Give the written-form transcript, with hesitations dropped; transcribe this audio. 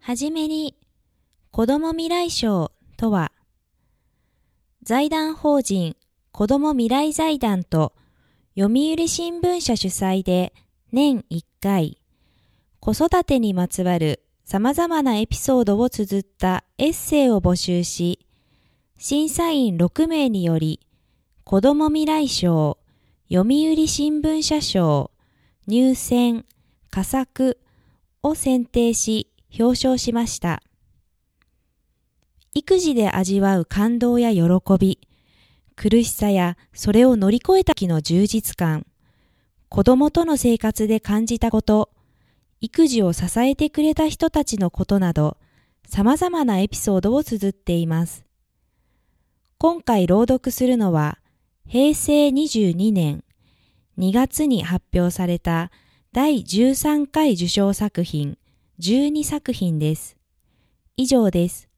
はじめに、子ども未来賞とは、財団法人子ども未来財団と読売新聞社主催で年1回、子育てにまつわる様々なエピソードを綴ったエッセイを募集し、審査員6名により、子ども未来賞、読売新聞社賞、入選、佳作を選定し表彰しました。育児で味わう感動や喜び、苦しさやそれを乗り越えた時の充実感、子供との生活で感じたこと、育児を支えてくれた人たちのことなど、様々なエピソードを綴っています。今回朗読するのは、平成22年2月に発表された第13回受賞作品12作品です。以上です。